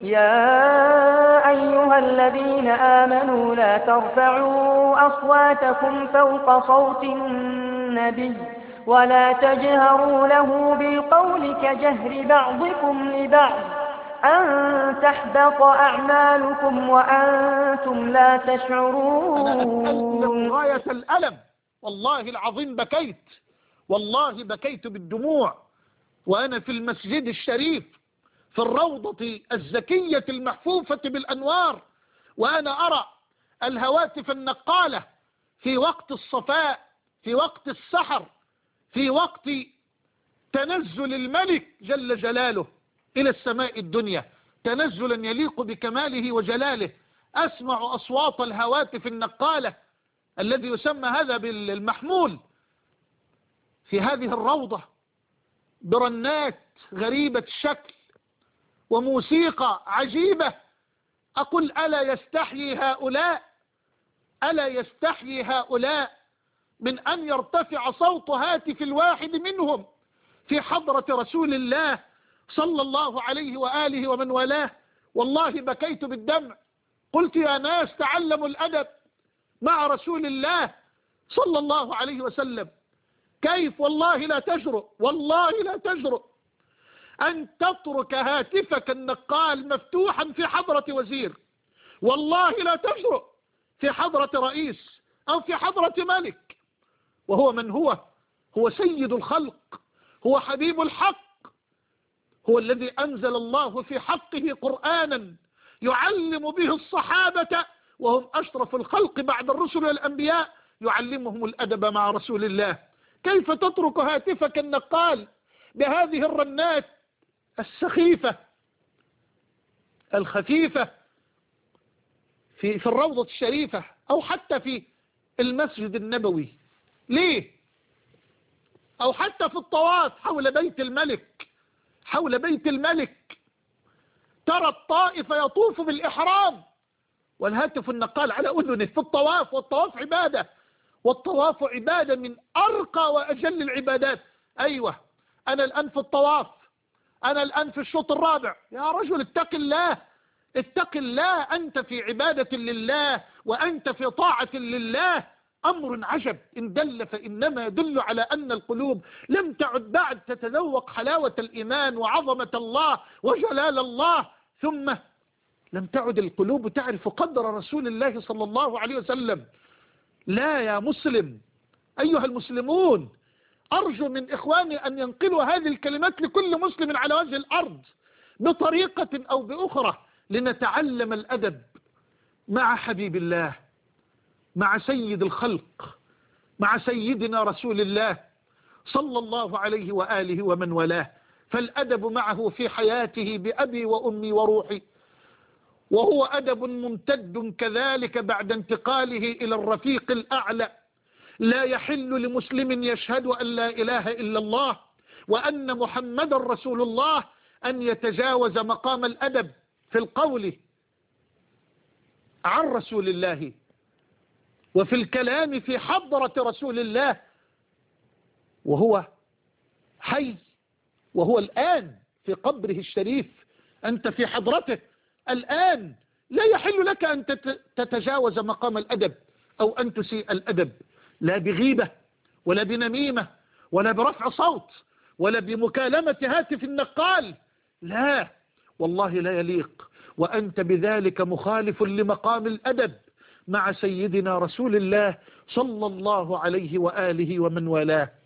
يا أيها الذين آمنوا لا ترفعوا أصواتكم فوق صوت النبي ولا تجهروا له بالقول كجهر بعضكم لبعض أن تحبط أعمالكم وأنتم لا أنا أتألم تشعرون. غاية الألم، والله العظيم بكيت، والله بكيت بالدموع وأنا في المسجد الشريف في الروضة الزكية المحفوفة بالأنوار، وأنا أرى الهواتف النقالة في وقت الصفاء، في وقت السحر، في وقت تنزل الملك جل جلاله إلى السماء الدنيا تنزلا يليق بكماله وجلاله. أسمع أصوات الهواتف النقالة الذي يسمى هذا بالمحمول في هذه الروضة برنات غريبة الشكل وموسيقى عجيبة. أقول ألا يستحيي هؤلاء، ألا يستحيي هؤلاء من أن يرتفع صوت هاتف الواحد منهم في حضرة رسول الله صلى الله عليه وآله ومن والاه. والله بكيت بالدمع، قلت يا ناس تعلموا الأدب مع رسول الله صلى الله عليه وسلم. كيف والله لا تجرؤ، والله لا تجرؤ أن تترك هاتفك النقال مفتوحا في حضرة وزير، والله لا تجرؤ في حضرة رئيس أو في حضرة ملك، وهو من هو سيد الخلق، هو حبيب الحق، هو الذي أنزل الله في حقه قرآنا يعلم به الصحابة وهم أشرف الخلق بعد الرسل والأنبياء، يعلمهم الأدب مع رسول الله. كيف تترك هاتفك النقال بهذه الرنات السخيفة الخفيفة في الروضة الشريفة أو حتى في المسجد النبوي؟ ليه؟ أو حتى في الطواف حول بيت الملك، حول بيت الملك ترى الطائف يطوف بالإحرام والهاتف النقال على أذنه في الطواف، والطواف عبادة، والطواف عبادة من أرقى وأجل العبادات. أيوة أنا الآن في الطواف، أنا الآن في الشوط الرابع. يا رجل اتق الله، اتق الله، أنت في عبادة لله وأنت في طاعة لله. أمر عجب إن دل فإنما يدل على أن القلوب لم تعد بعد تتذوق حلاوة الإيمان وعظمة الله وجلال الله، ثم لم تعد القلوب تعرف قدر رسول الله صلى الله عليه وسلم. لا يا مسلم، أيها المسلمون، أرجو من إخواني أن ينقلوا هذه الكلمات لكل مسلم على وجه الأرض بطريقة أو بأخرى لنتعلم الأدب مع حبيب الله، مع سيد الخلق، مع سيدنا رسول الله صلى الله عليه وآله ومن والاه. فالأدب معه في حياته بأبي وأمي وروحي، وهو أدب ممتد كذلك بعد انتقاله إلى الرفيق الأعلى. لا يحل لمسلم يشهد أن لا إله إلا الله وأن محمد رسول الله أن يتجاوز مقام الأدب في القول عن رسول الله وفي الكلام في حضرة رسول الله وهو حي، وهو الآن في قبره الشريف، أنت في حضرته الآن. لا يحل لك أن تتجاوز مقام الأدب أو أن تسيء الأدب، لا بغيبة ولا بنميمة ولا برفع صوت ولا بمكالمة هاتف النقال، لا والله لا يليق، وأنت بذلك مخالف لمقام الأدب مع سيدنا رسول الله صلى الله عليه وآله ومن والاه.